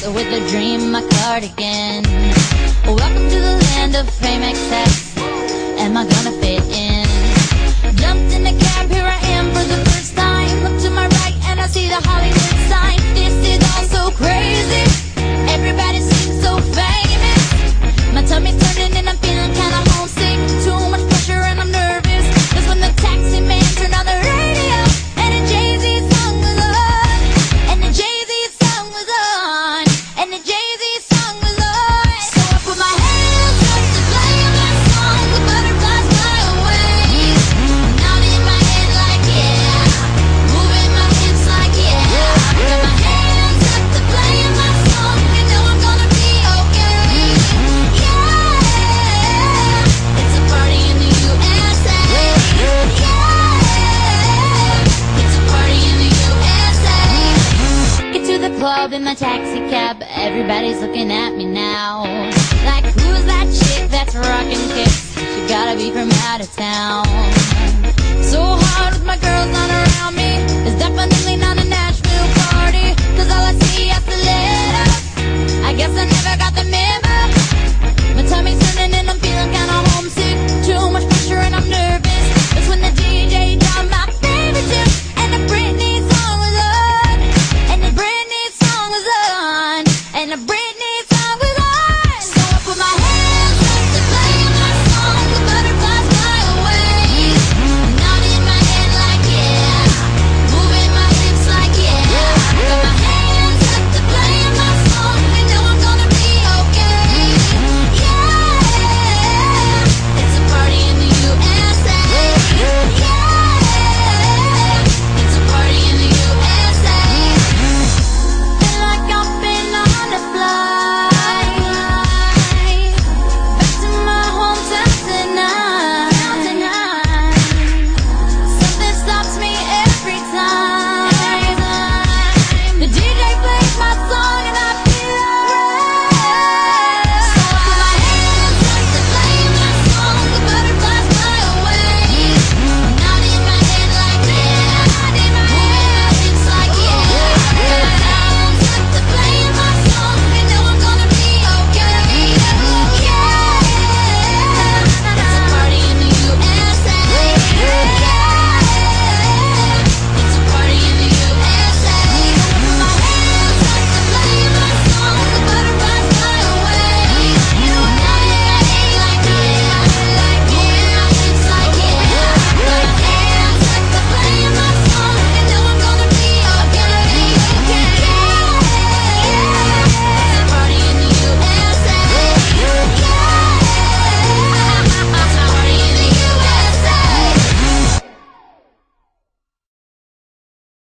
with a dream, my cardigan. Welcome to the land of fame excess. Am I gonna fit in? Jumped in the cab, here I am for the first time. Look to my right and I see the Hollywood sign. This is all so crazy. Everybody seems so famous. My tummy's turning and I'm feeling kinda homesick. Too much pressure and I'm nervous. That's when the taxi man turned on the radio and the Jay-Z song was on. And the Jay-Z song was on. And the Jay-Z song was on. So I put my hands up to play my song. The butterflies fly away. Now in my head like yeah. Moving my hips like yeah. Got my hands up to play my song. You know I'm gonna be okay. Yeah. It's a party in the USA. Yeah. It's a party in the USA. Get to the club in my taxi cab. Everybody's looking at me now. Like, who's that chick that's rocking kicks? She gotta be from out of town.